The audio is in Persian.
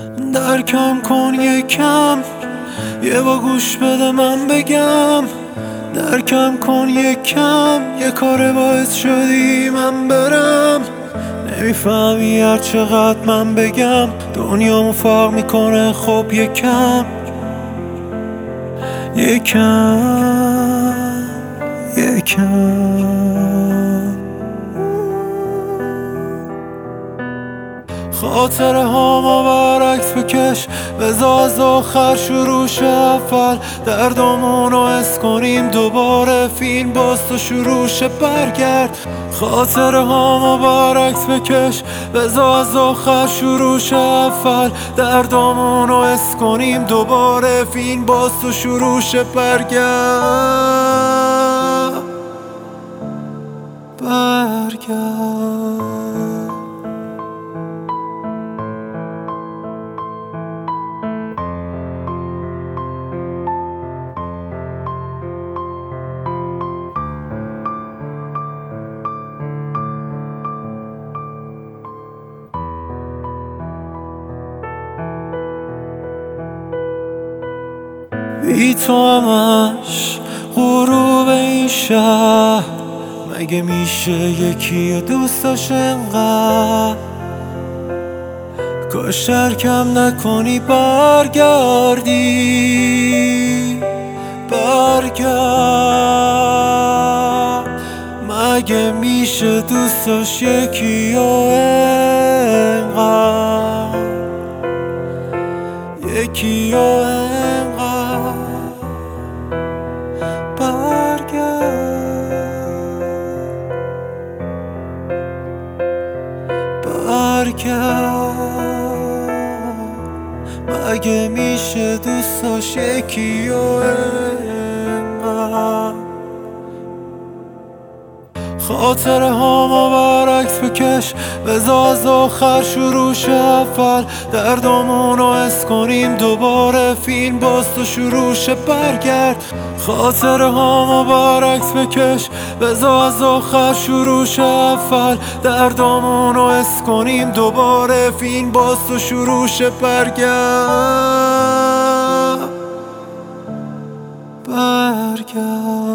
درکم کن یکم، یه با گوش بده من بگم. درکم کن یکم، یه کار باعث شدی من برم. نمیفهمی هر چقدر من بگم دنیامو فرق میکنه. خب یکم یکم یکم خاطره هامو برعکس بکش، بذار از آخر شروع شه اول. دردامونو حس کنیم دوباره، فیلم باز تو شروع شه برگرد. خاطره هامو برعکس بکش، بذار از آخر شروع شه اول. دردامونو حس کنیم دوباره، فیلم باز تو شروع شه برگرد. بی تو همش غروب این شهر، مگه میشه یکی رو دوست داشت انقدر؟ کاش ترکم نکنی برگردی، برگرد. مگه میشه دوست داشت یکی رو انقدر، یکی رو انقدر؟ برگرد. مگه میشه دوست داشت یکی رو انقدر؟ خاطره هامو برعکس بکش، بذار از آخر شروع شه اول. دردامونو حس کنیم دوباره، فیلم باز تو شروع شه برگرد. خاطره هامو برعکس بکش، بذار از آخر شروع شه اول. دردامونو حس کنیم دوباره، فیلم باز تو شروع شه برگرد.